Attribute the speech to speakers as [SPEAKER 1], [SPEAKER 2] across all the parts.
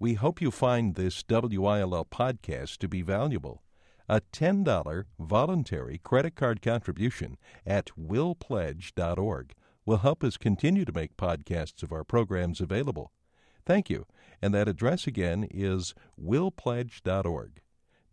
[SPEAKER 1] We hope you find this WILL podcast to be valuable. A $10 voluntary credit card contribution at willpledge.org will help us continue to make podcasts of our programs available. Thank you. And that address again is willpledge.org.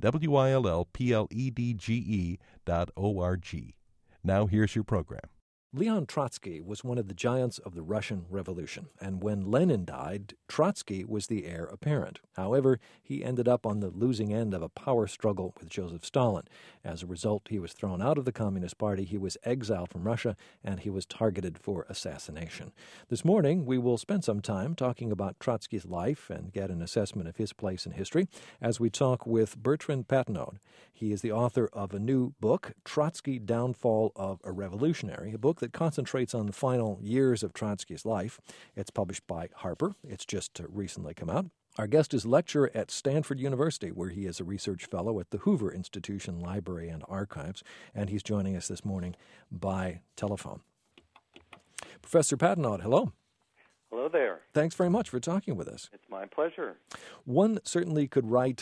[SPEAKER 1] WILLPLEDGE.org. Now here's your program.
[SPEAKER 2] Leon Trotsky was one of the giants of the Russian Revolution, and when Lenin died, Trotsky was the heir apparent. However, he ended up on the losing end of a power struggle with Joseph Stalin. As a result, he was thrown out of the Communist Party, he was exiled from Russia, and he was targeted for assassination. This morning, we will spend some time talking about Trotsky's life and get an assessment of his place in history as we talk with Bertrand Patenaude. He is the author of a new book, Trotsky, Downfall of a Revolutionary, a book that concentrates on the final years of Trotsky's life. It's published by Harper. It's just recently come out. Our guest is lecturer at Stanford University, where he is a research fellow at the Hoover Institution Library and Archives, and he's joining us this morning by telephone. Professor Patenaude, hello.
[SPEAKER 3] Hello there.
[SPEAKER 2] Thanks very much for talking with us.
[SPEAKER 3] It's my pleasure.
[SPEAKER 2] One certainly could write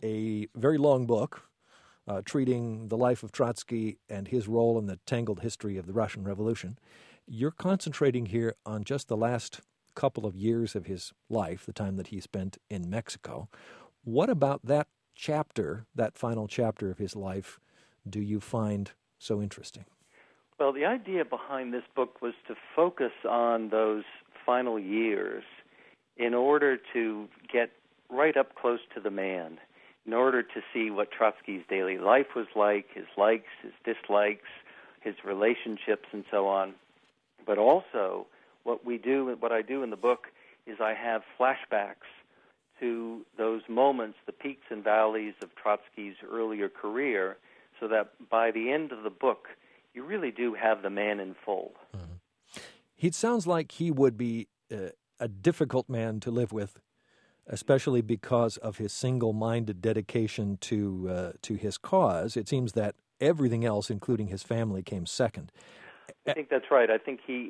[SPEAKER 2] a very long book treating the life of Trotsky and his role in the tangled history of the Russian Revolution. You're concentrating here on just the last couple of years of his life, the time that he spent in Mexico. What about that chapter, that final chapter of his life, do you find so interesting?
[SPEAKER 3] Well, the idea behind this book was to focus on those final years in order to get right up close to the man, in order to see what Trotsky's daily life was like, his likes, his dislikes, his relationships, and so on. But also, what I do in the book is I have flashbacks to those moments, the peaks and valleys of Trotsky's earlier career, so that by the end of the book, you really do have the man in full.
[SPEAKER 2] Mm-hmm. It sounds like he would be a difficult man to live with, especially because of his single-minded dedication to his cause. It seems that everything else, including his family, came second.
[SPEAKER 3] I think that's right. I think he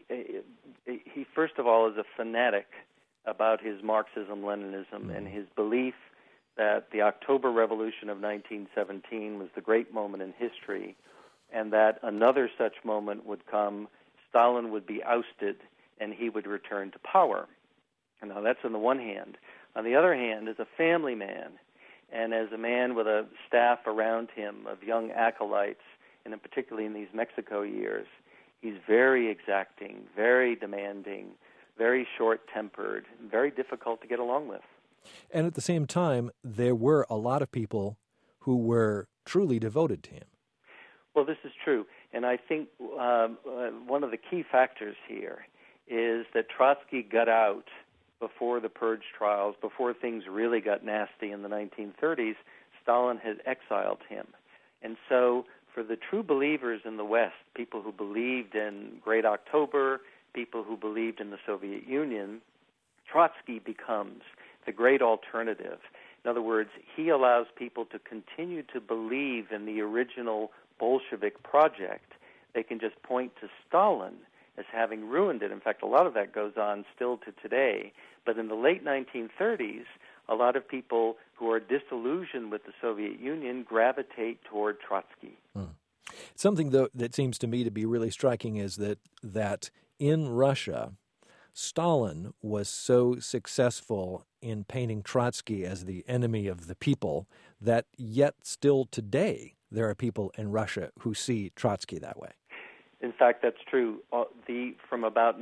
[SPEAKER 3] first of all is a fanatic about his Marxism-Leninism and his belief that the October Revolution of 1917 was the great moment in history, and that another such moment would come, Stalin would be ousted, and he would return to power. And now that's on the one hand. On the other hand, as a family man, and as a man with a staff around him of young acolytes, and particularly in these Mexico years, he's very exacting, very demanding, very short-tempered, very difficult to get along with.
[SPEAKER 2] And at the same time, there were a lot of people who were truly devoted to him.
[SPEAKER 3] Well, this is true. And I think one of the key factors here is that Trotsky got out before the Purge trials, before things really got nasty in the 1930s. Stalin had exiled him. And so for the true believers in the West, people who believed in Great October, people who believed in the Soviet Union, Trotsky becomes the great alternative. In other words, he allows people to continue to believe in the original Bolshevik project. They can just point to Stalin as having ruined it. In fact, a lot of that goes on still to today. But in the late 1930s, a lot of people who are disillusioned with the Soviet Union gravitate toward Trotsky.
[SPEAKER 2] Something, though, that seems to me to be really striking is that in Russia, Stalin was so successful in painting Trotsky as the enemy of the people that yet still today there are people in Russia who see Trotsky that way.
[SPEAKER 3] In fact, that's true. From about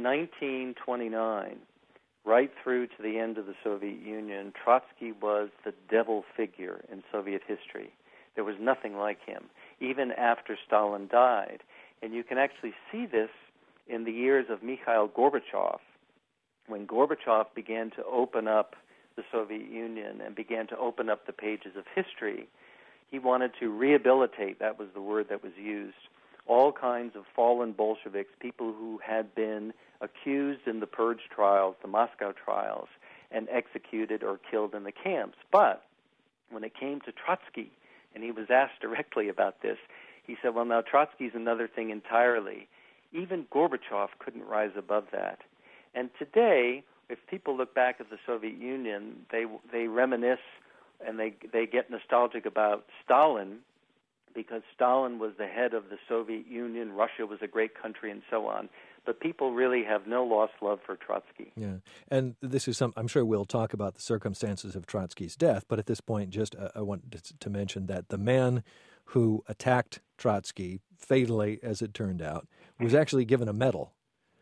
[SPEAKER 3] 1929 right through to the end of the Soviet Union, Trotsky was the devil figure in Soviet history. There was nothing like him, even after Stalin died. And you can actually see this in the years of Mikhail Gorbachev, when Gorbachev began to open up the Soviet Union and began to open up the pages of history. He wanted to rehabilitate, that was the word that was used, all kinds of fallen Bolsheviks, people who had been accused in the Purge trials, the Moscow trials, and executed or killed in the camps. But when it came to Trotsky, and he was asked directly about this, he said, well, now Trotsky's another thing entirely. Even Gorbachev couldn't rise above that. And today, if people look back at the Soviet Union, they reminisce and they get nostalgic about Stalin, because Stalin was the head of the Soviet Union, Russia was a great country, and so on. But people really have no lost love for Trotsky.
[SPEAKER 2] Yeah, and this is I'm sure we'll talk about the circumstances of Trotsky's death, but at this point, just I want to mention that the man who attacked Trotsky, fatally as it turned out, was actually given a medal.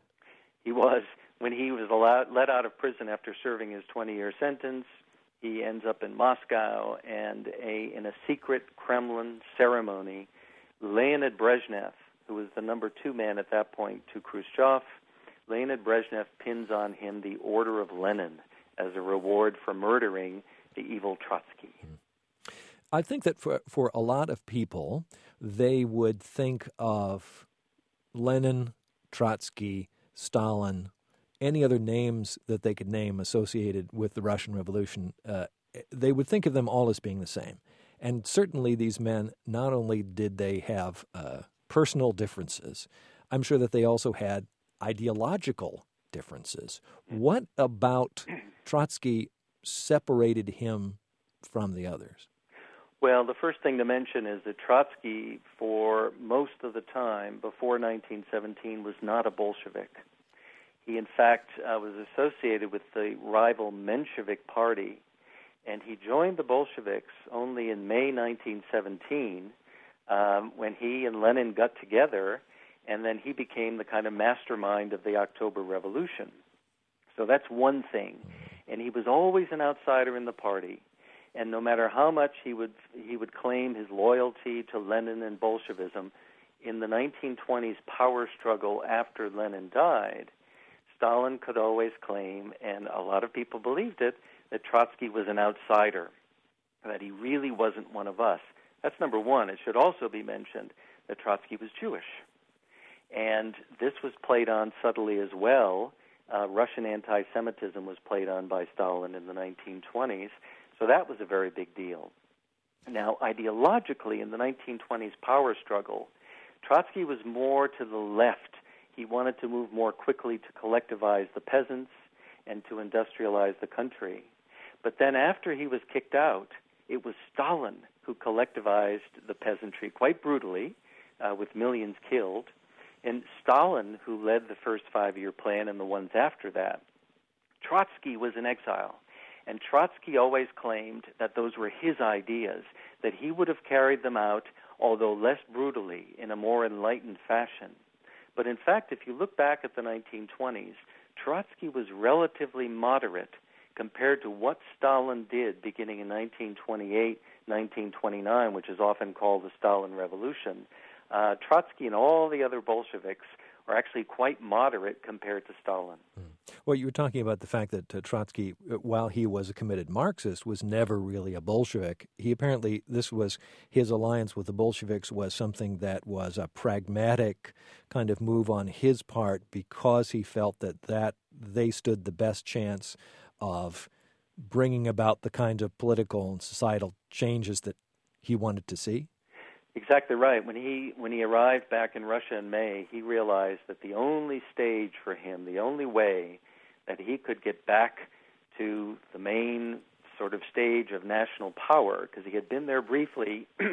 [SPEAKER 3] He was. When he was let out of prison after serving his 20-year sentence, he ends up in Moscow, and in a secret Kremlin ceremony, Leonid Brezhnev, who was the number 2 man at that point to Khrushchev, Leonid Brezhnev pins on him the Order of Lenin as a reward for murdering the evil Trotsky.
[SPEAKER 2] I think that for a lot of people, they would think of Lenin, Trotsky, Stalin, any other names that they could name associated with the Russian Revolution. They would think of them all as being the same. And certainly these men, not only did they have personal differences, I'm sure that they also had ideological differences. What about Trotsky separated him from the others?
[SPEAKER 3] Well, the first thing to mention is that Trotsky, for most of the time before 1917, was not a Bolshevik. He, in fact, was associated with the rival Menshevik Party, and he joined the Bolsheviks only in May 1917 when he and Lenin got together, and then he became the kind of mastermind of the October Revolution. So that's one thing. And he was always an outsider in the party. And no matter how much he would claim his loyalty to Lenin and Bolshevism, in the 1920s power struggle after Lenin died, Stalin could always claim, and a lot of people believed it, that Trotsky was an outsider, that he really wasn't one of us. That's number one. It should also be mentioned that Trotsky was Jewish. And this was played on subtly as well. Russian anti-Semitism was played on by Stalin in the 1920s. So that was a very big deal. Now, ideologically, in the 1920s power struggle, Trotsky was more to the left. He wanted to move more quickly to collectivize the peasants and to industrialize the country. But then after he was kicked out, it was Stalin who collectivized the peasantry quite brutally, with millions killed, and Stalin who led the first 5-year plan and the ones after that. Trotsky was in exile. And Trotsky always claimed that those were his ideas, that he would have carried them out, although less brutally, in a more enlightened fashion. But in fact, if you look back at the 1920s, Trotsky was relatively moderate compared to what Stalin did beginning in 1928, 1929, which is often called the Stalin Revolution. Trotsky and all the other Bolsheviks are actually quite moderate compared to Stalin.
[SPEAKER 2] Well, you were talking about the fact that Trotsky, while he was a committed Marxist, was never really a Bolshevik. He apparently, his alliance with the Bolsheviks was something that was a pragmatic kind of move on his part because he felt that they stood the best chance of bringing about the kind of political and societal changes that he wanted to see.
[SPEAKER 3] Exactly right. When he arrived back in Russia in May, he realized that the only stage for him, the only way that he could get back to the main sort of stage of national power, because he had been there briefly, in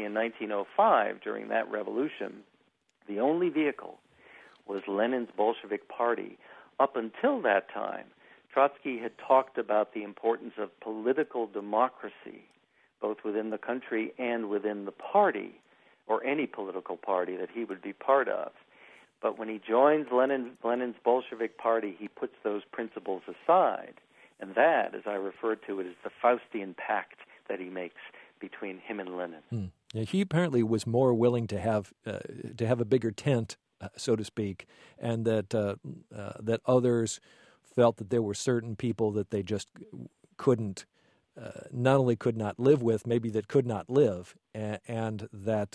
[SPEAKER 3] 1905 during that revolution, the only vehicle was Lenin's Bolshevik Party. Up until that time, Trotsky had talked about the importance of political democracy, both within the country and within the party, or any political party that he would be part of. But when he joins Lenin's Bolshevik Party, he puts those principles aside. And that, as I refer to it, is the Faustian pact that he makes between him and Lenin.
[SPEAKER 2] Yeah, he apparently was more willing to have a bigger tent, so to speak, and that others felt that there were certain people that they just couldn't, not only could not live with, maybe that could not live, and that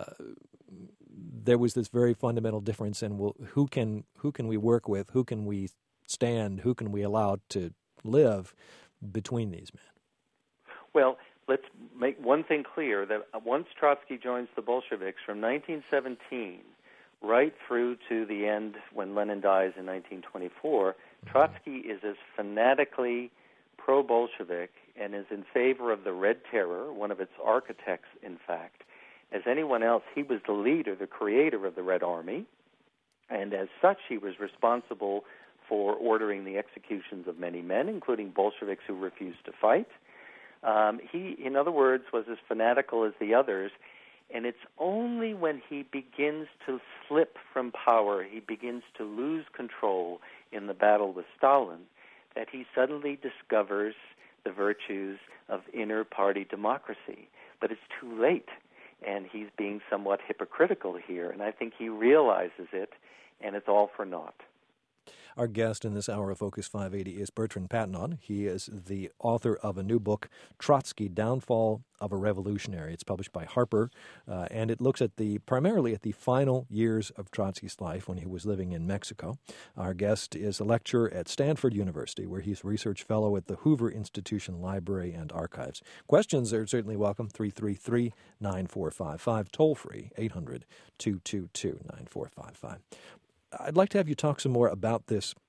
[SPEAKER 2] there was this very fundamental difference in who can we work with, who can we stand, who can we allow to live between these men.
[SPEAKER 3] Well, let's make one thing clear, that once Trotsky joins the Bolsheviks from 1917 right through to the end when Lenin dies in 1924, Trotsky is as fanatically pro-Bolshevik and is in favor of the Red Terror, one of its architects, in fact, as anyone else. He was the leader, the creator of the Red Army, and as such he was responsible for ordering the executions of many men, including Bolsheviks who refused to fight. He, in other words, was as fanatical as the others, and it's only when he begins to slip from power, he begins to lose control in the battle with Stalin, that he suddenly discovers the virtues of inter-party democracy. But it's too late, and he's being somewhat hypocritical here, and I think he realizes it, and it's all for naught.
[SPEAKER 2] Our guest in this hour of Focus 580 is Bertrand Patnaud. He is the author of a new book, Trotsky, Downfall of a Revolutionary. It's published by Harper, and it looks at primarily at the final years of Trotsky's life when he was living in Mexico. Our guest is a lecturer at Stanford University, where he's a research fellow at the Hoover Institution Library and Archives. Questions are certainly welcome, 333-9455, toll-free, 800-222-9455. I'd like to have you talk some more about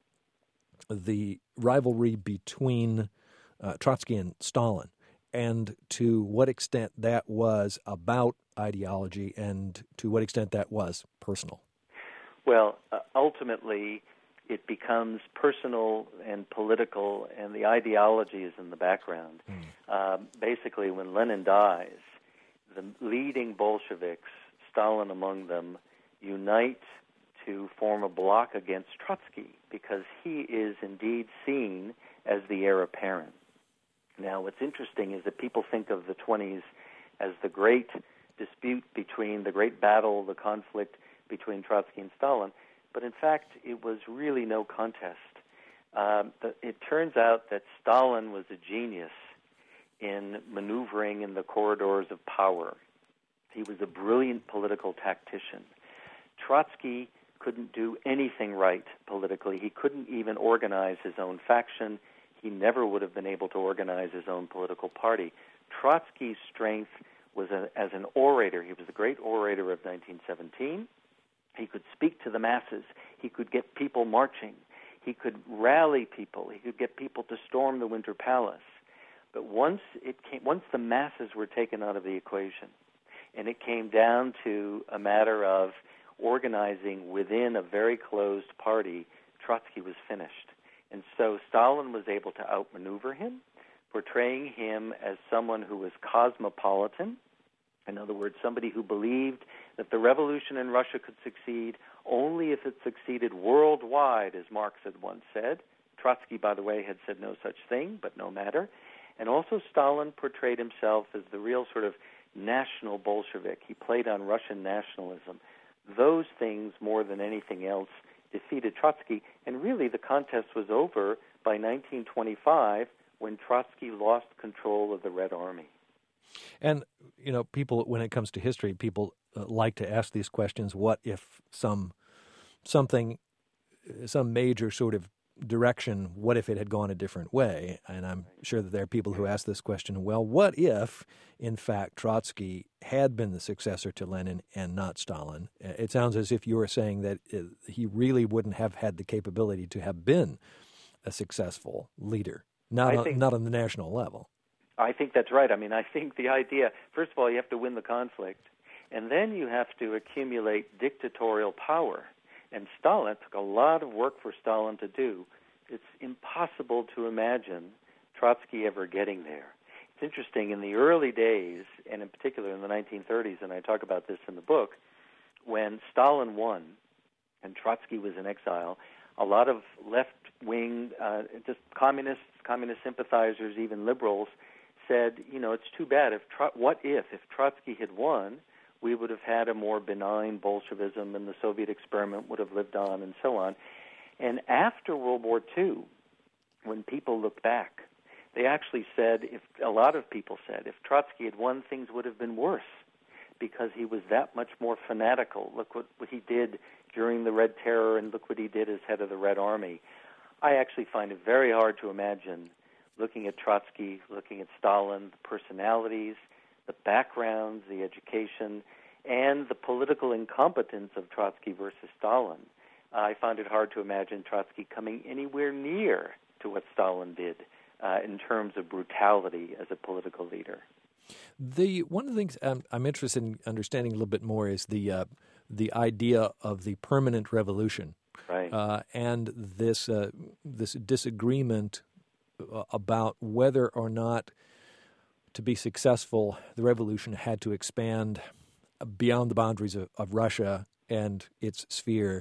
[SPEAKER 2] the rivalry between Trotsky and Stalin, and to what extent that was about ideology and to what extent that was personal.
[SPEAKER 3] Well, ultimately, it becomes personal and political, and the ideology is in the background. Basically, when Lenin dies, the leading Bolsheviks, Stalin among them, unite to form a bloc against Trotsky because he is indeed seen as the heir apparent. Now, what's interesting is that people think of the 20s as the great dispute between, the great battle, the conflict between Trotsky and Stalin, but in fact, it was really no contest. It turns out that Stalin was a genius in maneuvering in the corridors of power. He was a brilliant political tactician. Trotsky couldn't do anything right politically. He couldn't even organize his own faction. He never would have been able to organize his own political party. Trotsky's strength was as an orator. He was the great orator of 1917. He could speak to the masses. He could get people marching. He could rally people. He could get people to storm the Winter Palace. But once the masses were taken out of the equation, and it came down to a matter of organizing within a very closed party, Trotsky was finished. And so Stalin was able to outmaneuver him, portraying him as someone who was cosmopolitan, in other words, somebody who believed that the revolution in Russia could succeed only if it succeeded worldwide, as Marx had once said. Trotsky, by the way, had said no such thing, but no matter. And also Stalin portrayed himself as the real sort of national Bolshevik. He played on Russian nationalism. Those things, more than anything else, defeated Trotsky, and really the contest was over by 1925 when Trotsky lost control of the Red Army.
[SPEAKER 2] And, people, when it comes to history, people like to ask these questions. What if some major sort of direction, what if it had gone a different way? And I'm sure that there are people who ask this question, well, what if, in fact, Trotsky had been the successor to Lenin and not Stalin? It sounds as if you were saying that he really wouldn't have had the capability to have been a successful leader, not on the national level.
[SPEAKER 3] I think that's right. I mean, I think the idea, first of all, you have to win the conflict, and then you have to accumulate dictatorial power. And Stalin, it took a lot of work for Stalin to do. It's impossible to imagine Trotsky ever getting there. It's interesting, in the early days, and in particular in the 1930s, and I talk about this in the book, when Stalin won and Trotsky was in exile, a lot of left-wing, just communist sympathizers, even liberals, said, it's too bad. What if Trotsky had won, we would have had a more benign Bolshevism and the Soviet experiment would have lived on and so on. And after World War II, when people looked back, they actually said, a lot of people said, if Trotsky had won, things would have been worse because he was that much more fanatical. Look what he did during the Red Terror, and look what he did as head of the Red Army. I actually find it very hard to imagine looking at Trotsky, looking at Stalin, the personalities, the backgrounds, the education, and the political incompetence of Trotsky versus Stalin. I found it hard to imagine Trotsky coming anywhere near to what Stalin did in terms of brutality as a political leader.
[SPEAKER 2] One of the things I'm interested in understanding a little bit more is the idea of the permanent revolution,
[SPEAKER 3] right?
[SPEAKER 2] And this disagreement about whether or not to be successful, the revolution had to expand beyond the boundaries of Russia and its sphere.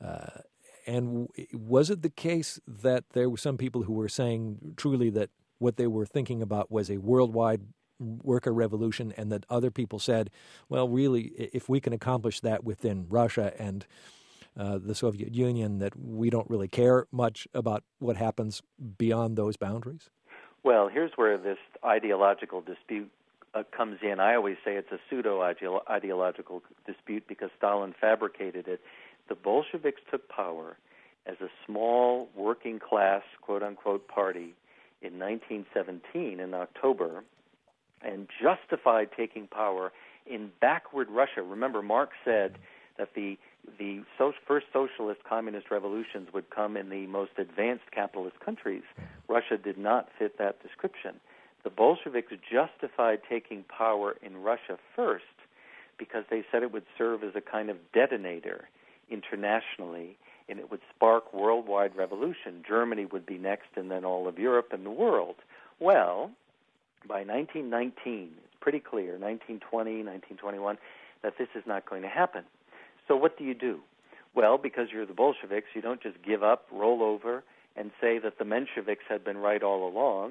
[SPEAKER 2] And was it the case that there were some people who were saying truly that what they were thinking about was a worldwide worker revolution, and that other people said, well, really, if we can accomplish that within Russia and the Soviet Union, that we don't really care much about what happens beyond those boundaries?
[SPEAKER 3] Well, here's where this ideological dispute comes in. I always say it's a pseudo-ideological dispute because Stalin fabricated it. The Bolsheviks took power as a small working-class, quote-unquote, party in 1917 in October and justified taking power in backward Russia. Remember, Marx said that the first socialist communist revolutions would come in the most advanced capitalist countries. Russia did not fit that description. The Bolsheviks justified taking power in Russia first because they said it would serve as a kind of detonator internationally, and it would spark worldwide revolution. Germany would be next, and then all of Europe and the world. Well, by 1919, it's pretty clear, 1920, 1921, that this is not going to happen. So what do? Well, because you're the Bolsheviks, you don't just give up, roll over, and say that the Mensheviks had been right all along,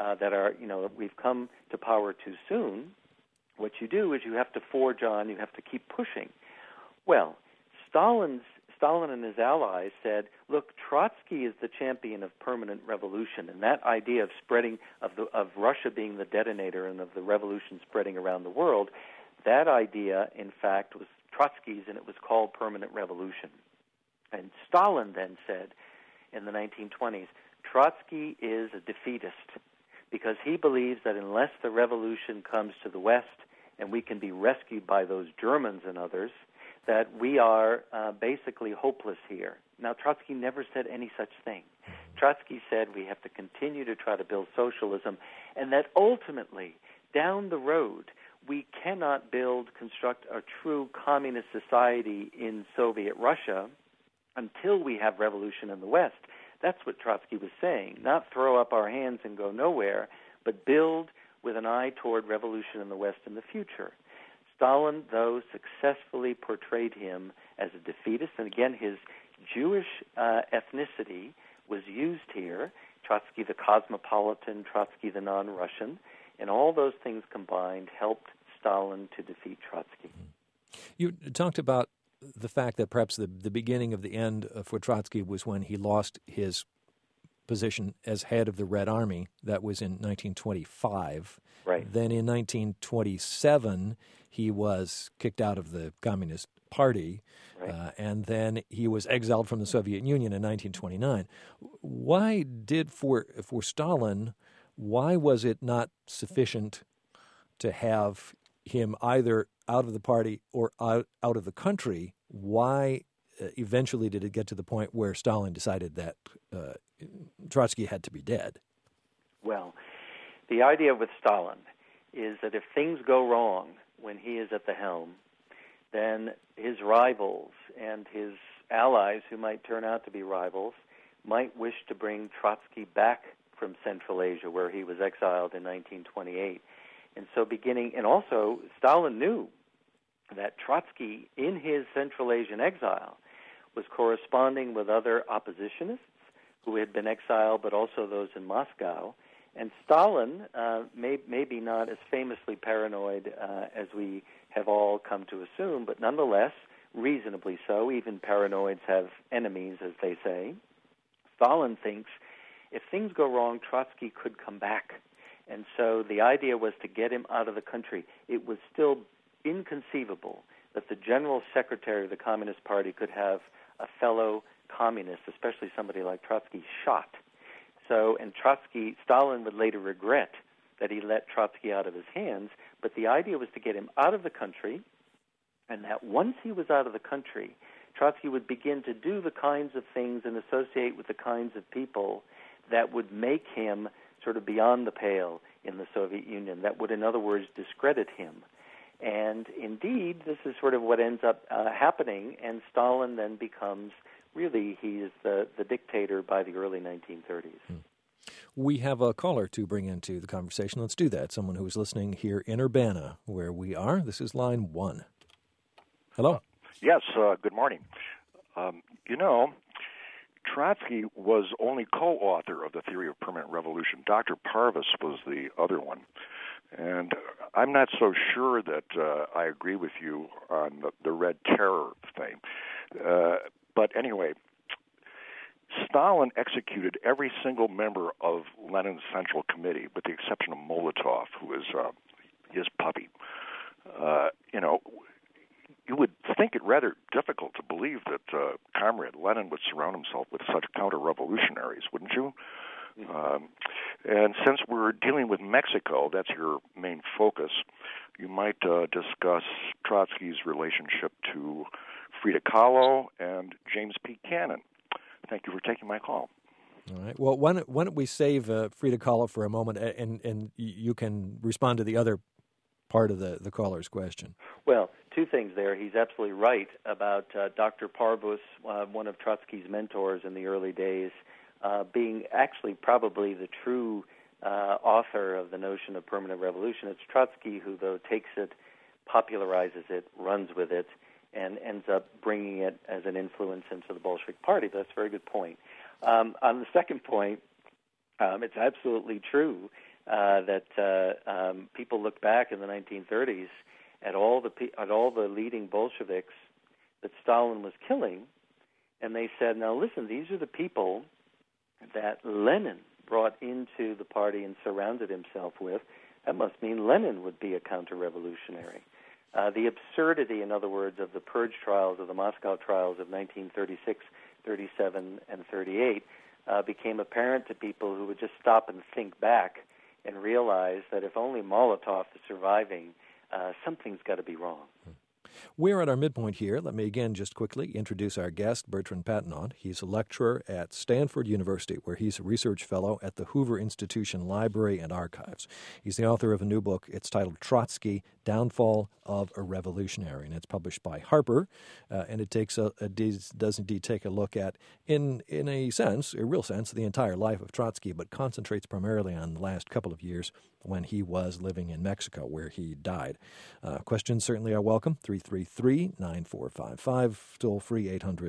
[SPEAKER 3] that we've come to power too soon. What you do is you have to forge on, you have to keep pushing. Well, Stalin and his allies said, look, Trotsky is the champion of permanent revolution, and that idea of spreading, of Russia being the detonator and of the revolution spreading around the world, that idea, in fact, was Trotsky's, and it was called permanent revolution. And Stalin then said in the 1920s, Trotsky is a defeatist because he believes that unless the revolution comes to the West and we can be rescued by those Germans and others, that we are basically hopeless here. Now, Trotsky never said any such thing. Trotsky said we have to continue to try to build socialism, and that ultimately, down the road, we cannot construct a true communist society in Soviet Russia until we have revolution in the West. That's what Trotsky was saying, not throw up our hands and go nowhere, but build with an eye toward revolution in the West in the future. Stalin, though, successfully portrayed him as a defeatist, and again, his Jewish ethnicity was used here. Trotsky the cosmopolitan, Trotsky the non-Russian, and all those things combined helped Stalin to defeat Trotsky.
[SPEAKER 2] You talked about the fact that perhaps the beginning of the end for Trotsky was when he lost his position as head of the Red Army. That was in 1925.
[SPEAKER 3] Right.
[SPEAKER 2] Then in 1927, he was kicked out of the Communist Party,
[SPEAKER 3] right.
[SPEAKER 2] And then he was exiled from the Soviet Union in 1929. Why did, for Stalin, why was it not sufficient to have him either out of the party or out of the country? Why eventually did it get to the point where Stalin decided that Trotsky had to be dead?
[SPEAKER 3] Well, the idea with Stalin is that if things go wrong when he is at the helm, then his rivals and his allies, who might turn out to be rivals, might wish to bring Trotsky back from Central Asia, where he was exiled in 1928. And also Stalin knew that Trotsky, in his Central Asian exile, was corresponding with other oppositionists who had been exiled, but also those in Moscow. And Stalin, maybe not as famously paranoid as we have all come to assume, but nonetheless, reasonably so. Even paranoids have enemies, as they say. Stalin thinks if things go wrong, Trotsky could come back. And so the idea was to get him out of the country. It was still inconceivable that the general secretary of the Communist Party could have a fellow communist, especially somebody like Trotsky, shot. And Stalin would later regret that he let Trotsky out of his hands, but the idea was to get him out of the country, and that once he was out of the country, Trotsky would begin to do the kinds of things and associate with the kinds of people that would make him sort of beyond the pale in the Soviet Union, that would, in other words, discredit him. And indeed, this is sort of what ends up happening, and Stalin then becomes, really, he is the dictator by the early 1930s.
[SPEAKER 2] We have a caller to bring into the conversation. Let's do that. Someone who is listening here in Urbana, where we are. This is line 1. Hello.
[SPEAKER 4] Yes, good morning. Trotsky was only co-author of the theory of permanent revolution. Dr. Parvus was the other one. And I'm not so sure that I agree with you on the Red Terror thing. But anyway, Stalin executed every single member of Lenin's Central Committee, with the exception of Molotov, who is his puppy. You would think it rather difficult to believe that Comrade Lenin would surround himself with such counter-revolutionaries, wouldn't you? And since we're dealing with Mexico, that's your main focus, you might discuss Trotsky's relationship to Frida Kahlo and James P. Cannon. Thank you for taking my call.
[SPEAKER 2] All right. Well, why don't we save Frida Kahlo for a moment, and you can respond to the other part of the caller's question.
[SPEAKER 3] Well, two things there. He's absolutely right about Dr. Parvus, one of Trotsky's mentors in the early days, being actually probably the true author of the notion of permanent revolution. It's Trotsky who, though, takes it, popularizes it, runs with it, and ends up bringing it as an influence into the Bolshevik Party. But that's a very good point. On the second point, it's absolutely true that people look back in the 1930s at all the leading Bolsheviks that Stalin was killing, and they said, now listen, these are the people that Lenin brought into the party and surrounded himself with. That must mean Lenin would be a counter-revolutionary. The absurdity, in other words, of the purge trials, of the Moscow trials of 1936, 37, and 38 became apparent to people who would just stop and think back and realize that if only Molotov is surviving, something's got to be wrong.
[SPEAKER 2] We're at our midpoint here. Let me again just quickly introduce our guest, Bertrand Patnaud. He's a lecturer at Stanford University, where he's a research fellow at the Hoover Institution Library and Archives. He's the author of a new book. It's titled Trotsky, Downfall of a Revolutionary, and it's published by Harper. And it does indeed take a look at, in a real sense, the entire life of Trotsky, but concentrates primarily on the last couple of years when he was living in Mexico, where he died. Questions certainly are welcome. 333-9455, toll free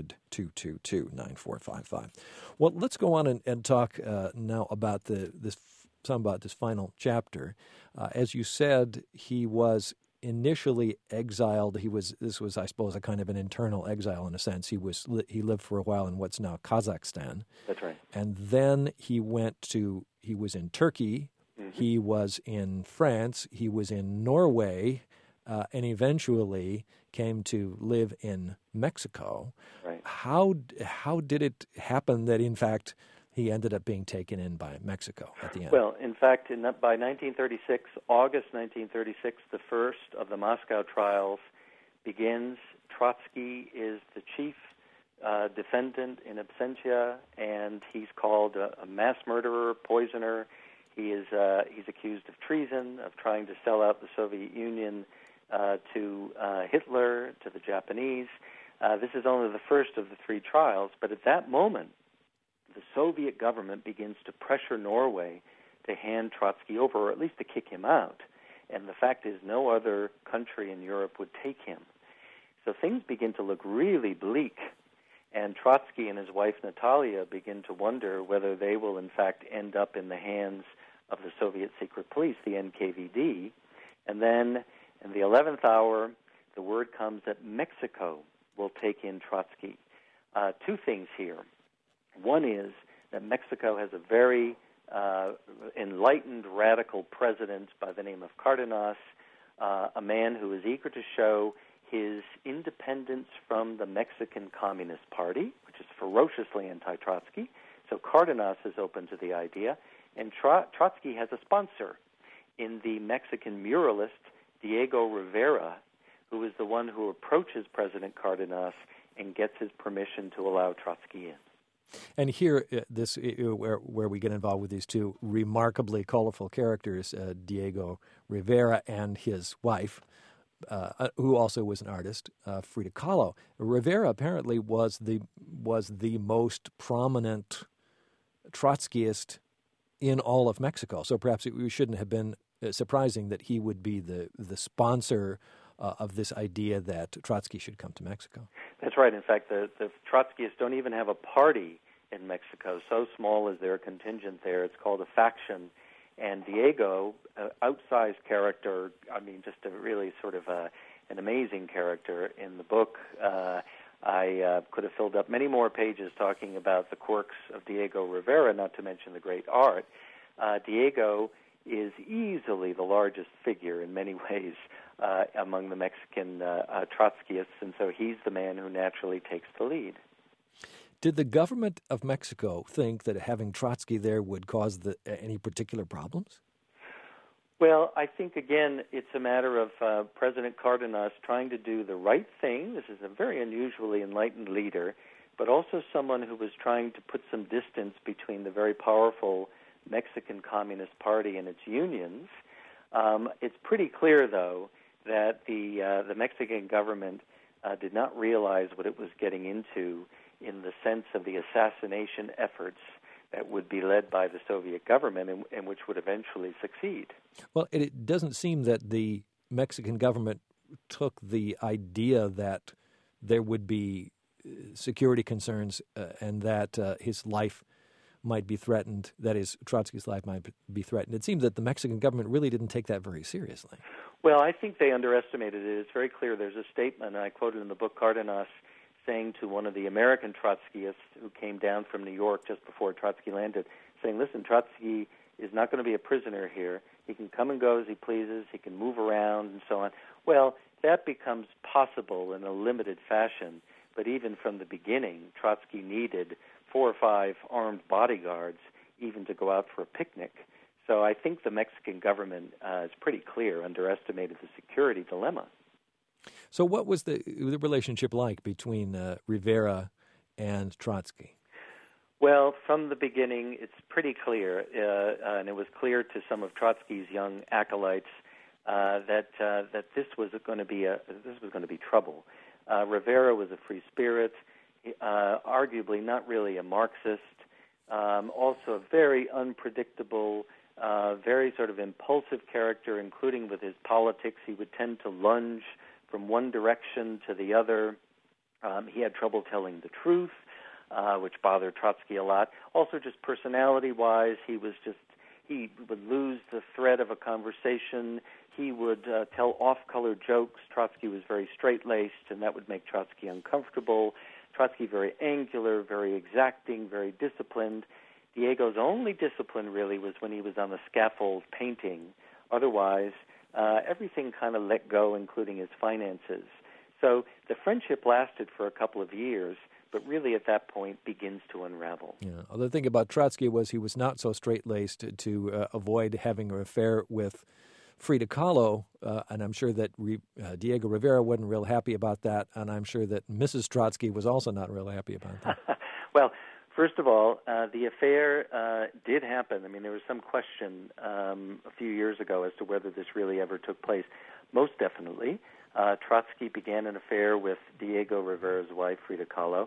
[SPEAKER 2] 800-222-9455. Well, let's go on and talk now about this final chapter. As you said, he was initially exiled. This was, I suppose, a kind of an internal exile in a sense. He lived for a while in what's now Kazakhstan.
[SPEAKER 3] That's right.
[SPEAKER 2] And then he was in Turkey. Mm-hmm. He was in France. He was in Norway. And eventually came to live in Mexico.
[SPEAKER 3] Right.
[SPEAKER 2] How did it happen that, in fact, he ended up being taken in by Mexico at the end?
[SPEAKER 3] Well, in fact, by 1936, August 1936, the first of the Moscow trials begins. Trotsky is the chief defendant in absentia, and he's called a mass murderer, poisoner. He's accused of treason, of trying to sell out the Soviet Union to Hitler, to the Japanese. This is only the first of the three trials, but at that moment, the Soviet government begins to pressure Norway to hand Trotsky over, or at least to kick him out. And the fact is, no other country in Europe would take him. So things begin to look really bleak, and Trotsky and his wife Natalia begin to wonder whether they will in fact end up in the hands of the Soviet secret police, the NKVD. And then in the 11th hour, the word comes that Mexico will take in Trotsky. Two things here. One is that Mexico has a very enlightened, radical president by the name of Cardenas, a man who is eager to show his independence from the Mexican Communist Party, which is ferociously anti-Trotsky. So Cardenas is open to the idea. And Trotsky has a sponsor in the Mexican muralist Diego Rivera, who is the one who approaches President Cardenas and gets his permission to allow Trotsky in.
[SPEAKER 2] And here, where we get involved with these two remarkably colorful characters, Diego Rivera and his wife, who also was an artist, Frida Kahlo. Rivera apparently was the most prominent Trotskyist in all of Mexico. So perhaps it shouldn't have been surprising that he would be the sponsor of this idea that Trotsky should come to Mexico.
[SPEAKER 3] That's right. In fact, the Trotskyists don't even have a party in Mexico. So small is their contingent there. It's called a faction. And Diego, outsized character, I mean, just a really sort of an amazing character in the book. I could have filled up many more pages talking about the quirks of Diego Rivera, not to mention the great art. Diego is easily the largest figure in many ways among the Mexican Trotskyists, and so he's the man who naturally takes the lead.
[SPEAKER 2] Did the government of Mexico think that having Trotsky there would cause any particular problems?
[SPEAKER 3] Well, I think, again, it's a matter of President Cardenas trying to do the right thing. This is a very unusually enlightened leader, but also someone who was trying to put some distance between the very powerful Mexican Communist Party and its unions. It's pretty clear, though, that the Mexican government did not realize what it was getting into in the sense of the assassination efforts that would be led by the Soviet government and which would eventually succeed.
[SPEAKER 2] Well, it doesn't seem that the Mexican government took the idea that there would be security concerns and that his life might be threatened, that is, Trotsky's life might be threatened. It seems that the Mexican government really didn't take that very seriously.
[SPEAKER 3] Well, I think they underestimated it. It's very clear. There's a statement I quoted in the book, Cardenas, saying to one of the American Trotskyists who came down from New York just before Trotsky landed, saying, listen, Trotsky is not going to be a prisoner here. He can come and go as he pleases. He can move around and so on. Well, that becomes possible in a limited fashion. But even from the beginning, Trotsky needed 4 or 5 armed bodyguards even to go out for a picnic. So I think the Mexican government is pretty clear, underestimated the security dilemma.
[SPEAKER 2] So what was the relationship like between Rivera and Trotsky?
[SPEAKER 3] Well, from the beginning, it's pretty clear, and it was clear to some of Trotsky's young acolytes that this was going to be trouble. Rivera was a free spirit, arguably not really a Marxist, also a very unpredictable, very sort of impulsive character, including with his politics. He would tend to lunge from one direction to the other. He had trouble telling the truth, which bothered Trotsky a lot. Also, just personality-wise, he would lose the thread of a conversation. He would tell off-color jokes. Trotsky was very straight-laced, and that would make Trotsky uncomfortable. Trotsky very angular, very exacting, very disciplined. Diego's only discipline really was when he was on the scaffold painting. Otherwise, everything kind of let go, including his finances. So the friendship lasted for a couple of years, but really at that point begins to unravel.
[SPEAKER 2] Yeah. The thing about Trotsky was he was not so straight-laced to avoid having an affair with Frida Kahlo, and I'm sure that Diego Rivera wasn't real happy about that, and I'm sure that Mrs. Trotsky was also not real happy about that.
[SPEAKER 3] Well, first of all, the affair did happen. I mean, there was some question a few years ago as to whether this really ever took place. Most definitely. Trotsky began an affair with Diego Rivera's wife, Frida Kahlo.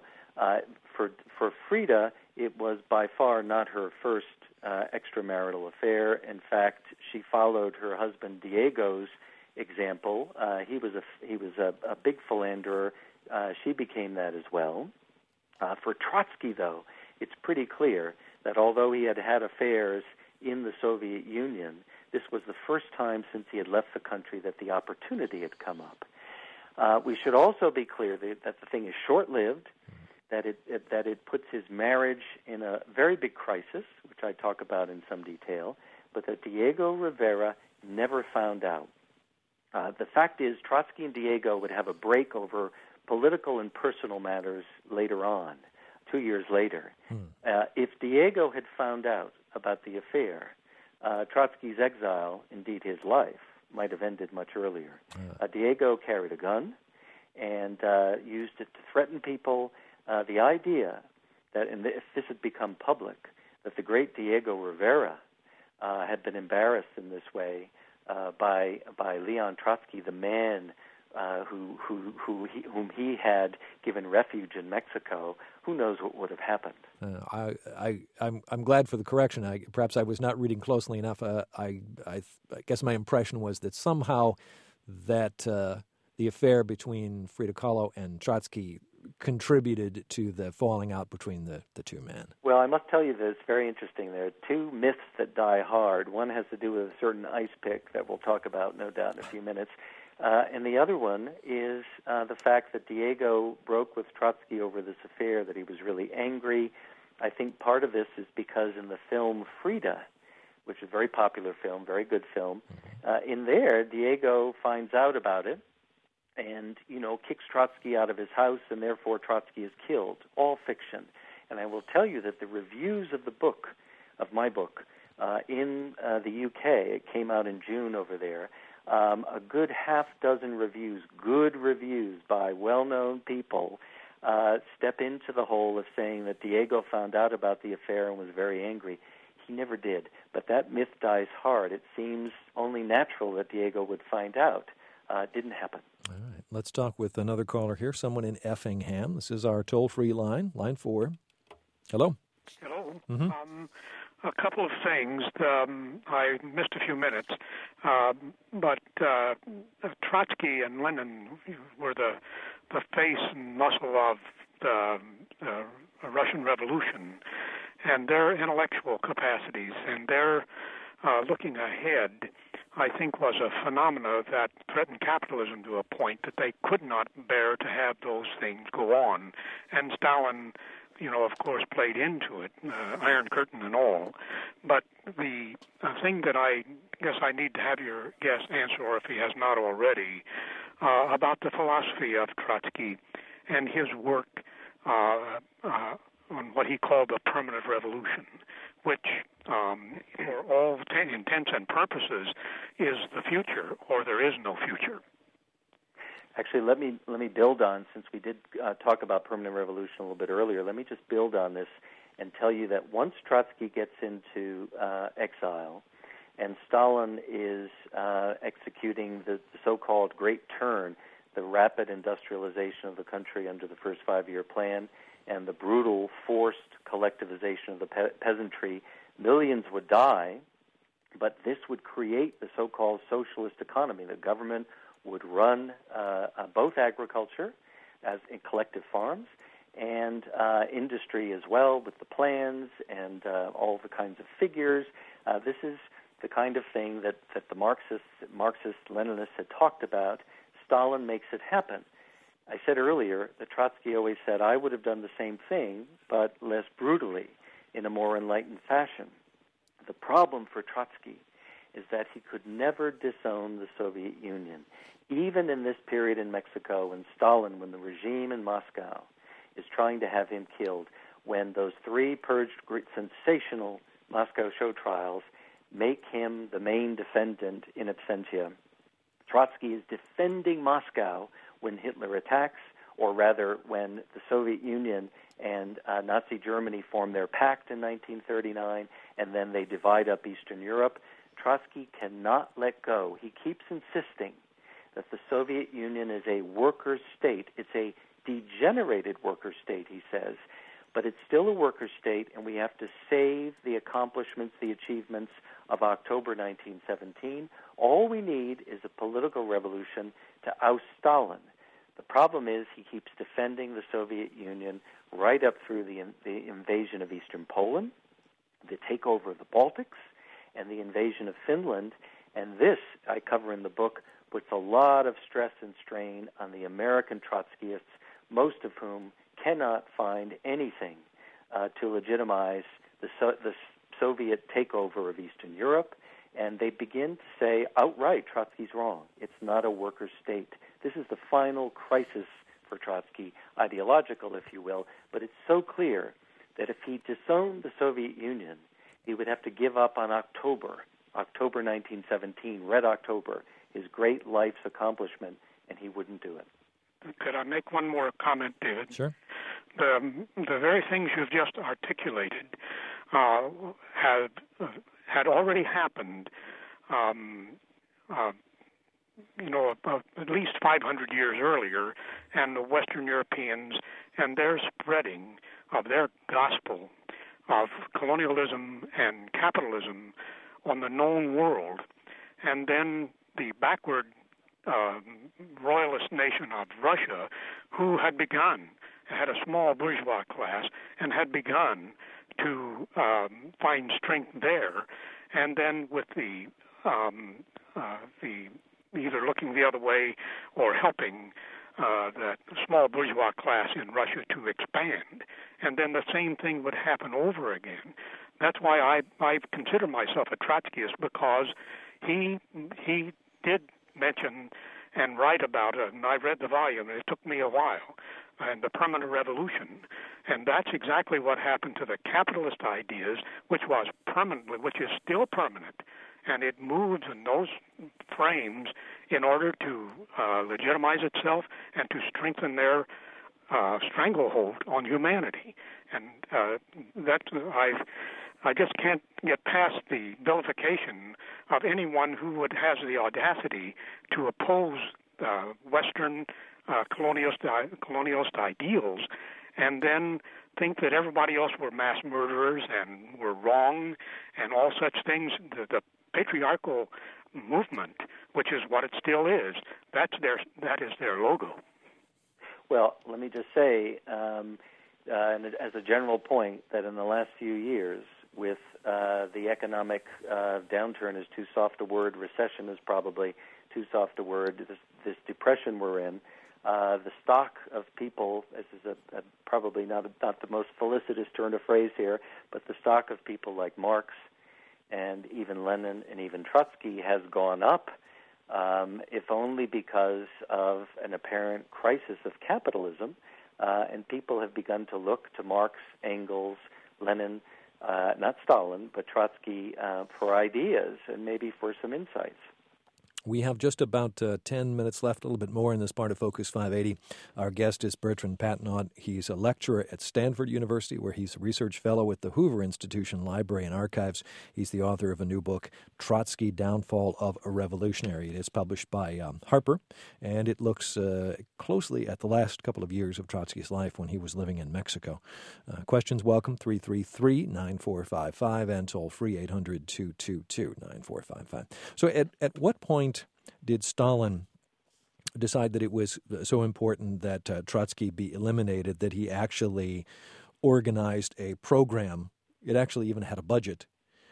[SPEAKER 3] For Frida, it was by far not her first extramarital affair. In fact, she followed her husband Diego's example. He was a big philanderer. She became that as well. For Trotsky, though, it's pretty clear that although he had had affairs in the Soviet Union, this was the first time since he had left the country that the opportunity had come up. We should also be clear that the thing is short-lived, that it puts his marriage in a very big crisis, which I talk about in some detail, but that Diego Rivera never found out. The fact is, Trotsky and Diego would have a break over political and personal matters later on, 2 years later. If Diego had found out about the affair, Trotsky's exile, indeed his life, might have ended much earlier. Diego carried a gun, and used it to threaten people. The idea that if this had become public, that the great Diego Rivera had been embarrassed in this way by Leon Trotsky, the man whom he had given refuge in Mexico, who knows what would have happened.
[SPEAKER 2] I'm glad for the correction. Perhaps I was not reading closely enough. I guess my impression was that somehow that the affair between Frida Kahlo and Trotsky contributed to the falling out between the two men.
[SPEAKER 3] Well, I must tell you that it's very interesting. There are two myths that die hard. One has to do with a certain ice pick that we'll talk about, no doubt, in a few minutes. And the other one is the fact that Diego broke with Trotsky over this affair, that he was really angry. I think part of this is because in the film Frida, which is a very popular film, very good film, in there, Diego finds out about it and, kicks Trotsky out of his house, and therefore Trotsky is killed. All fiction. And I will tell you that the reviews of the book, of my book, in the UK, it came out in June over there, a good half dozen reviews, good reviews by well-known people, step into the hole of saying that Diego found out about the affair and was very angry. He never did. But that myth dies hard. It seems only natural that Diego would find out. It didn't happen.
[SPEAKER 2] All right. Let's talk with another caller here, someone in Effingham. This is our toll-free line, line 4. Hello.
[SPEAKER 5] Hello.
[SPEAKER 2] Mm-hmm.
[SPEAKER 5] A couple of things. I missed a few minutes, but Trotsky and Lenin were the face and muscle of the Russian Revolution, and their intellectual capacities and their looking ahead, I think, was a phenomena that threatened capitalism to a point that they could not bear to have those things go on. And Stalin, of course, played into it, Iron Curtain and all. But the thing that I guess I need to have your guest answer, or if he has not already, about the philosophy of Trotsky and his work on what he called the permanent revolution, which, for all intents and purposes, is the future, or there is no future.
[SPEAKER 3] Actually, let me build on, since we did talk about permanent revolution a little bit earlier, let me just build on this and tell you that once Trotsky gets into exile and Stalin is executing the so-called Great Turn, the rapid industrialization of the country under the first 5-year plan, and the brutal, forced collectivization of the peasantry, millions would die, but this would create the so-called socialist economy. The government would run both agriculture as in collective farms and industry as well, with the plans and all the kinds of figures. This is the kind of thing that the Marxist-Leninists had talked about. Stalin makes it happen. I said earlier that Trotsky always said, I would have done the same thing, but less brutally, in a more enlightened fashion. The problem for Trotsky is that he could never disown the Soviet Union. Even in this period in Mexico, when the regime in Moscow is trying to have him killed, when those 3 purged sensational Moscow show trials make him the main defendant in absentia, Trotsky is defending Moscow when Hitler attacks, or rather when the Soviet Union and Nazi Germany form their pact in 1939, and then they divide up Eastern Europe. Trotsky cannot let go. He keeps insisting that the Soviet Union is a worker state. It's a degenerated worker state, he says, but it's still a worker state, and we have to save the accomplishments, the achievements of October 1917. All we need is a political revolution to oust Stalin. The problem is he keeps defending the Soviet Union right up through the invasion of Eastern Poland, the takeover of the Baltics, and the invasion of Finland. And this, I cover in the book, puts a lot of stress and strain on the American Trotskyists, most of whom cannot find anything to legitimize the Soviet takeover of Eastern Europe. And they begin to say outright, Trotsky's wrong. It's not a worker state. This is the final crisis for Trotsky, ideological, if you will, but it's so clear that if he disowned the Soviet Union, he would have to give up on October 1917, Red October, his great life's accomplishment, and he wouldn't do it.
[SPEAKER 5] Could I make one more comment, David?
[SPEAKER 2] Sure.
[SPEAKER 5] The very things you've just articulated had already happened, at least 500 years earlier, and the Western Europeans and their spreading of their gospel of colonialism and capitalism on the known world, and then the backward royalist nation of Russia, who had a small bourgeois class, and had begun to find strength there, and then with the either looking the other way or helping that small bourgeois class in Russia to expand, and then the same thing would happen over again. That's why I consider myself a Trotskyist, because he did mention and write about it, and I read the volume, and it took me a while, and the permanent revolution. And that's exactly what happened to the capitalist ideas, which is still permanent, and it moves in those frames in order to legitimize itself and to strengthen their stranglehold on humanity. And I just can't get past the vilification of anyone who has the audacity to oppose Western colonialist ideals, and then think that everybody else were mass murderers and were wrong and all such things. The patriarchal movement, which is what it still is, that is their logo.
[SPEAKER 3] Well, let me just say, and as a general point, that in the last few years, with the economic downturn is too soft a word, recession is probably too soft a word, this depression we're in, the stock of people, this is probably not the most felicitous turn of phrase here, but the stock of people like Marx and even Lenin and even Trotsky has gone up, if only because of an apparent crisis of capitalism, and people have begun to look to Marx, Engels, Lenin, not Stalin, but Trotsky, for ideas and maybe for some insights.
[SPEAKER 2] We have just about 10 minutes left, a little bit more in this part of Focus 580. Our guest is Bertrand Patnaud. He's a lecturer at Stanford University, where he's a research fellow at the Hoover Institution Library and Archives. He's the author of a new book, Trotsky, Downfall of a Revolutionary. It is published by Harper, and it looks closely at the last couple of years of Trotsky's life when he was living in Mexico. Questions welcome, 333-9455, and toll-free 800-222-9455. So at what point did Stalin decide that it was so important that Trotsky be eliminated that he actually organized a program? It actually even had a budget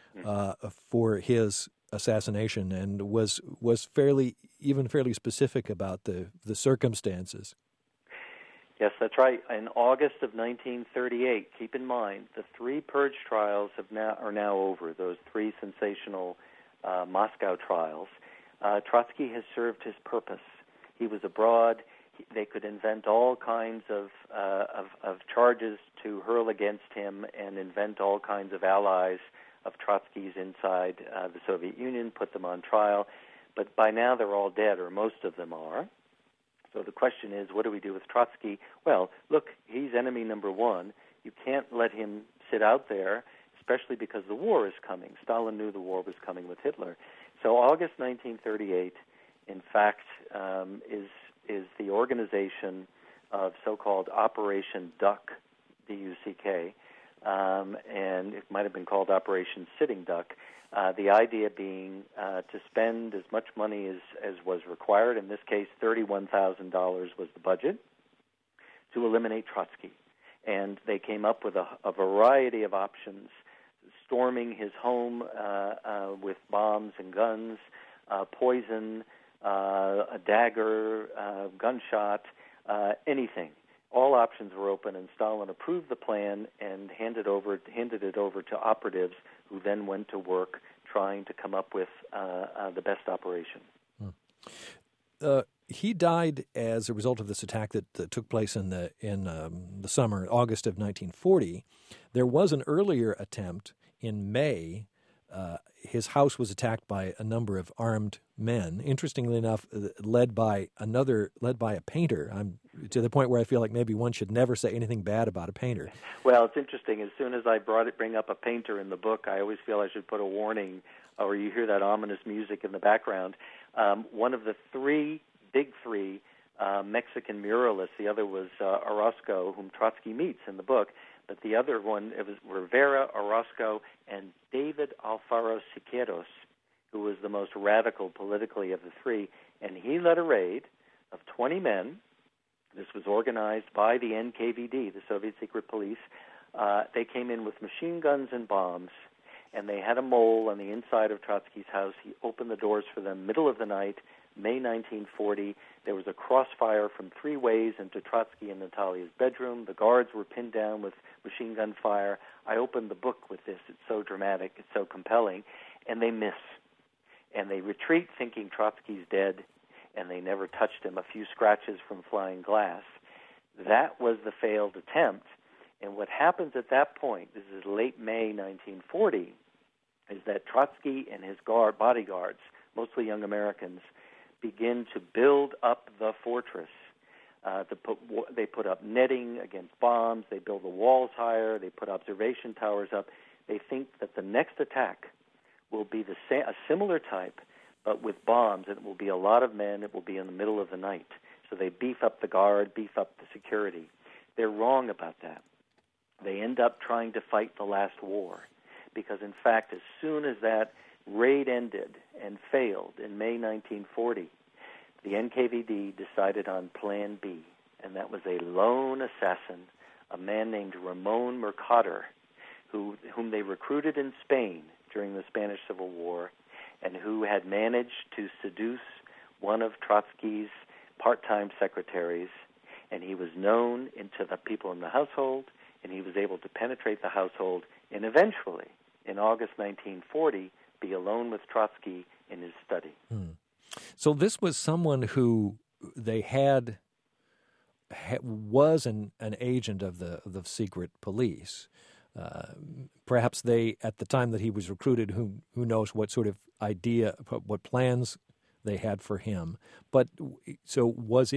[SPEAKER 2] for his assassination, and was fairly specific about the circumstances.
[SPEAKER 3] Yes, that's right. In August of 1938, keep in mind, the three purge trials are now over, those three sensational Moscow trials. Trotsky has served his purpose. He was abroad. They could invent all kinds of charges to hurl against him and invent all kinds of allies of Trotsky's inside the Soviet Union, put them on trial. But by now they're all dead, or most of them are. So the question is, what do we do with Trotsky? Well, look, he's enemy number one. You can't let him sit out there, especially because the war is coming. Stalin knew the war was coming with Hitler. So August 1938, in fact, is the organization of so-called Operation Duck, D-U-C-K, and it might have been called Operation Sitting Duck. The idea being to spend as much money as was required. In this case, $31,000 was the budget, to eliminate Trotsky. And they came up with a variety of options, storming his home with bombs and guns, poison, a dagger, gunshot, anything. All options were open, and Stalin approved the plan and handed it over to operatives, who then went to work trying to come up with the best operation.
[SPEAKER 2] He died as a result of this attack that took place in the summer, August of 1940. There was an earlier attempt in May. His house was attacked by a number of armed men, interestingly enough, led by a painter. I'm to the point where I feel like maybe one should never say anything bad about a painter.
[SPEAKER 3] Well, it's interesting. As soon as I bring up a painter in the book, I always feel I should put a warning, or you hear that ominous music in the background. One of the big three Mexican muralists, the other was Orozco, whom Trotsky meets in the book, but the other one, it was Rivera, Orozco, and David Alfaro Siqueiros, who was the most radical politically of the three, and he led a raid of 20 men. This was organized by the NKVD, the Soviet secret police. They came in with machine guns and bombs, and they had a mole on the inside of Trotsky's house. He opened the doors for them middle of the night, May 1940. There was a crossfire from 3 ways into Trotsky and Natalia's bedroom. The guards were pinned down with machine gun fire. I opened the book with this. It's so dramatic. It's so compelling. And they miss. And they retreat thinking Trotsky's dead, and they never touched him. A few scratches from flying glass. That was the failed attempt. And what happens at that point, this is late May 1940, is that Trotsky and his bodyguards, mostly young Americans, begin to build up the fortress. They put up netting against bombs. They build the walls higher. They put observation towers up. They think that the next attack will be a similar type, but with bombs. It will be a lot of men. It will be in the middle of the night. So they beef up the guard, beef up the security. They're wrong about that. They end up trying to fight the last war because, in fact, as soon as that raid ended and failed in May 1940, the NKVD decided on Plan B, and that was a lone assassin, a man named Ramon Mercader, whom they recruited in Spain during the Spanish Civil War, and who had managed to seduce one of Trotsky's part-time secretaries, and he was known to the people in the household, and he was able to penetrate the household, and eventually, in August 1940, be alone with Trotsky in his study.
[SPEAKER 2] So this was someone who they was an agent of the secret police. Perhaps they, at the time that he was recruited, who knows what sort of idea, what plans they had for him. But so was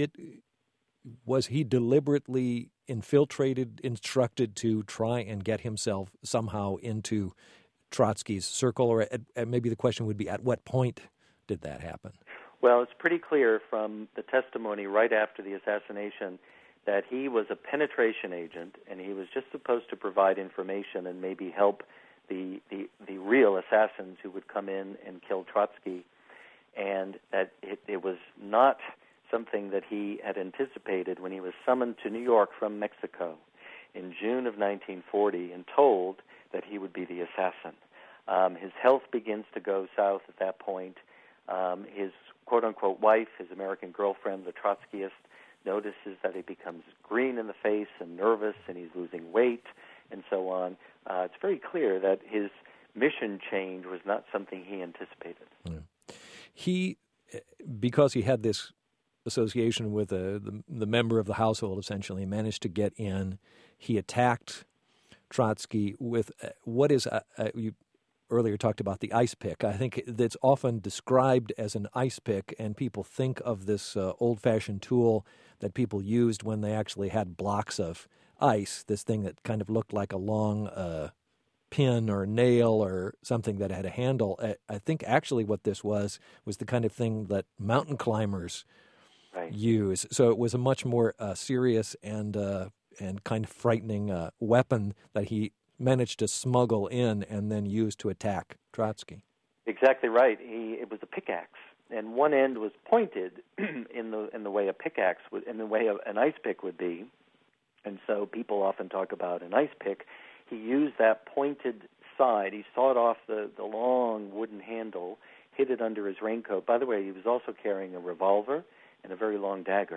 [SPEAKER 2] he deliberately instructed to try and get himself somehow into Trotsky's circle? Or maybe the question would be, at what point did that happen?
[SPEAKER 3] Well, it's pretty clear from the testimony right after the assassination that he was a penetration agent, and he was just supposed to provide information and maybe help the real assassins who would come in and kill Trotsky, and that it was not something that he had anticipated when he was summoned to New York from Mexico in June of 1940 and told that he would be the assassin. His health begins to go south at that point. His quote-unquote wife, his American girlfriend, the Trotskyist, notices that he becomes green in the face and nervous, and he's losing weight, and so on. It's very clear that his mission change was not something he anticipated.
[SPEAKER 2] Yeah. He, because he had this association with the member of the household, essentially, managed to get in. He attacked Trotsky with what is you earlier talked about the ice pick. I think that's often described as an ice pick, and people think of this old-fashioned tool that people used when they actually had blocks of ice, this thing that kind of looked like a long pin or nail or something that had a handle. I think actually what this was the kind of thing that mountain climbers use. So it was a much more serious and kind of frightening weapon that he managed to smuggle in and then use to attack Trotsky.
[SPEAKER 3] Exactly right. It was a pickaxe, and one end was pointed in the way a pickaxe would, in the way an ice pick would be. And so people often talk about an ice pick. He used that pointed side. He sawed off the long wooden handle, hid it under his raincoat. By the way, he was also carrying a revolver and a very long dagger.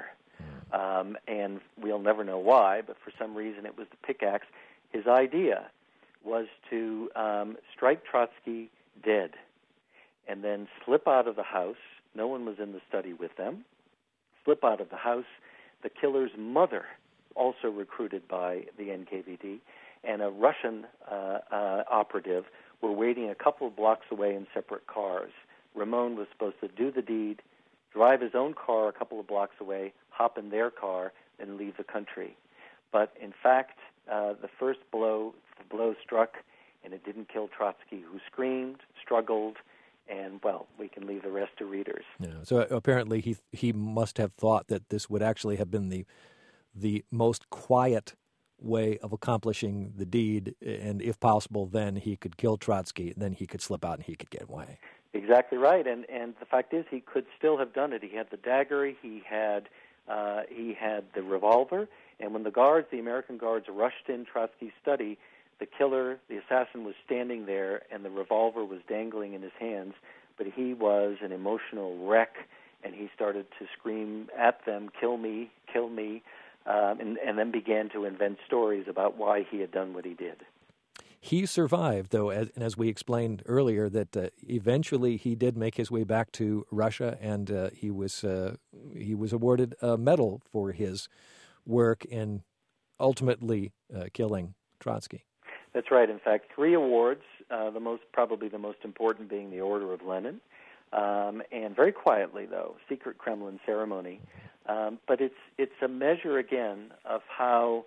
[SPEAKER 3] And we'll never know why, but for some reason it was the pickaxe. His idea was to strike Trotsky dead and then slip out of the house. No one was in the study with them. Slip out of the house. The killer's mother, also recruited by the NKVD, and a Russian operative were waiting a couple of blocks away in separate cars, Ramon was supposed to do the deed, drive his own car a couple of blocks away, hop in their car, and leave the country. But in fact, the blow struck, and it didn't kill Trotsky, who screamed, struggled, and, well, we can leave the rest to readers.
[SPEAKER 2] Yeah. So apparently he must have thought that this would actually have been the most quiet way of accomplishing the deed, and if possible, then he could kill Trotsky, then he could slip out and he could get away.
[SPEAKER 3] Exactly right, and the fact is he could still have done it. He had the dagger, he had the revolver, and when the American guards rushed in Trotsky's study, the assassin was standing there, and the revolver was dangling in his hands, but he was an emotional wreck, and he started to scream at them, "Kill me, kill me," and then began to invent stories about why he had done what he did.
[SPEAKER 2] He survived, though, as we explained earlier, that eventually he did make his way back to Russia, and he was awarded a medal for his work in ultimately killing Trotsky.
[SPEAKER 3] That's right. In fact, 3 awards. Probably the most important being the Order of Lenin, and very quietly, though, secret Kremlin ceremony. But it's a measure again of how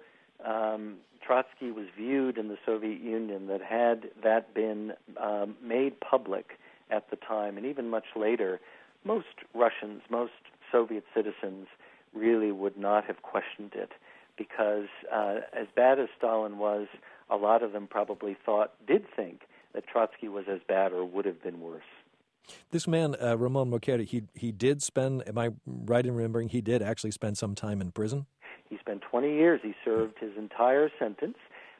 [SPEAKER 3] Trotsky was viewed in the Soviet Union, that had that been made public at the time, and even much later, most Russians, most Soviet citizens really would not have questioned it, because as bad as Stalin was, a lot of them probably did think that Trotsky was as bad or would have been worse.
[SPEAKER 2] This man, Ramon Moqueta, he did spend, am I right in remembering, he did actually spend some time in prison?
[SPEAKER 3] He spent 20 years. He served his entire sentence.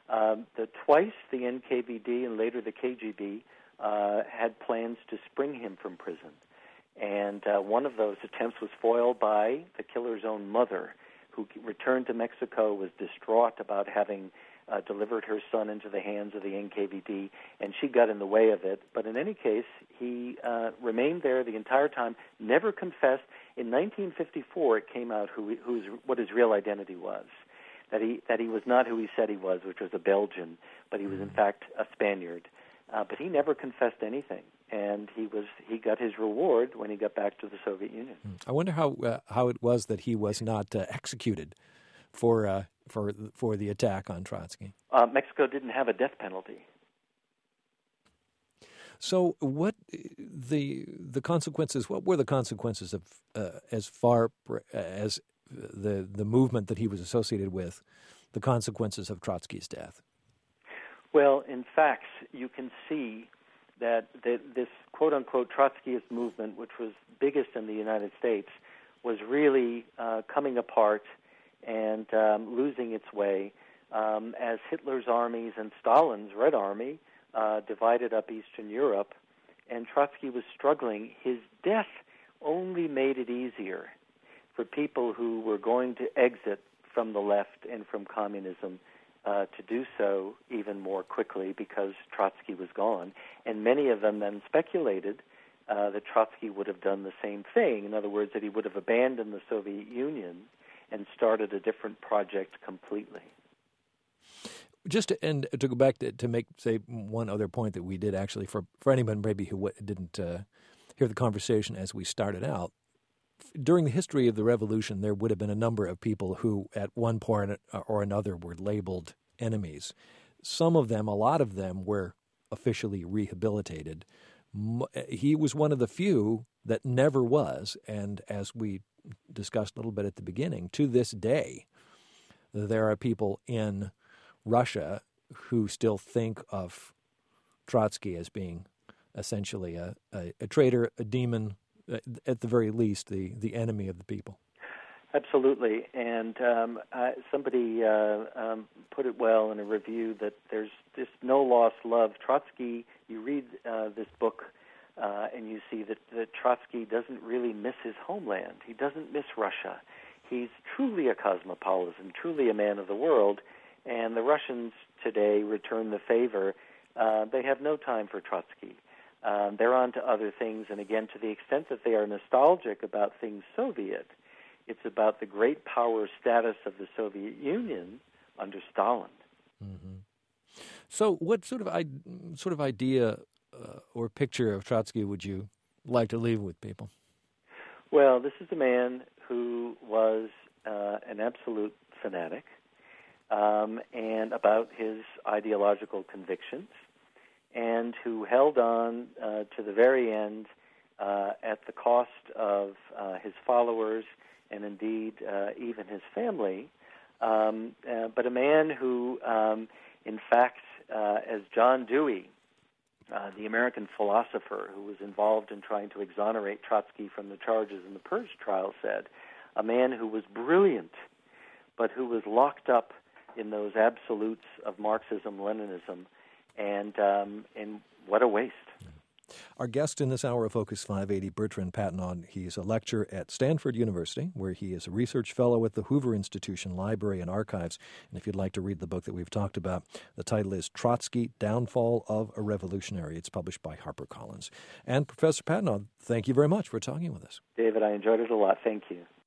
[SPEAKER 3] Twice the NKVD and later the KGB had plans to spring him from prison. And one of those attempts was foiled by the killer's own mother, who returned to Mexico, was distraught about having delivered her son into the hands of the NKVD, and she got in the way of it. But in any case, he remained there the entire time, never confessed. In 1954, it came out what his real identity was, that he was not who he said he was, which was a Belgian, but he was in fact a Spaniard. But he never confessed anything, and he got his reward when he got back to the Soviet Union.
[SPEAKER 2] I wonder how it was that he was not executed for the attack on Trotsky.
[SPEAKER 3] Mexico didn't have a death penalty.
[SPEAKER 2] So, what the consequences? What were the consequences of as far as the movement that he was associated with? The consequences of Trotsky's death.
[SPEAKER 3] Well, in fact, you can see that this quote-unquote Trotskyist movement, which was biggest in the United States, was really coming apart and losing its way as Hitler's armies and Stalin's Red Army divided up Eastern Europe, and Trotsky was struggling. His death only made it easier for people who were going to exit from the left and from communism to do so even more quickly, because Trotsky was gone. And many of them then speculated that Trotsky would have done the same thing. In other words, that he would have abandoned the Soviet Union and started a different project completely.
[SPEAKER 2] Just to go back to make, say, one other point that we did actually, for anyone maybe who didn't hear the conversation as we started out, during the history of the revolution, there would have been a number of people who at one point or another were labeled enemies. Some of them, a lot of them, were officially rehabilitated. He was one of the few that never was, and as we discussed a little bit at the beginning, to this day, there are people in Russia who still think of Trotsky as being essentially a traitor, a demon, at the very least, the enemy of the people.
[SPEAKER 3] Absolutely, and somebody put it well in a review that there's just no lost love. Trotsky, you read this book, and you see that Trotsky doesn't really miss his homeland. He doesn't miss Russia. He's truly a cosmopolitan, truly a man of the world, and the Russians today return the favor. They have no time for Trotsky. They're on to other things, and again, to the extent that they are nostalgic about things Soviet, it's about the great power status of the Soviet Union under Stalin.
[SPEAKER 2] Mm-hmm. So, what sort of idea or picture of Trotsky would you like to leave with people?
[SPEAKER 3] Well, this is a man who was an absolute fanatic and about his ideological convictions, and who held on to the very end at the cost of his followers and indeed even his family, but a man who, in fact, as John Dewey, the American philosopher who was involved in trying to exonerate Trotsky from the charges in the Purge trial, said, a man who was brilliant, but who was locked up in those absolutes of Marxism, Leninism, and what a waste.
[SPEAKER 2] Our guest in this hour of Focus 580, Bertrand Patnaud. He's a lecturer at Stanford University, where he is a research fellow at the Hoover Institution Library and Archives. And if you'd like to read the book that we've talked about, the title is Trotsky, Downfall of a Revolutionary. It's published by HarperCollins. And Professor Patnaud, thank you very much for talking with us.
[SPEAKER 3] David, I enjoyed it a lot. Thank you.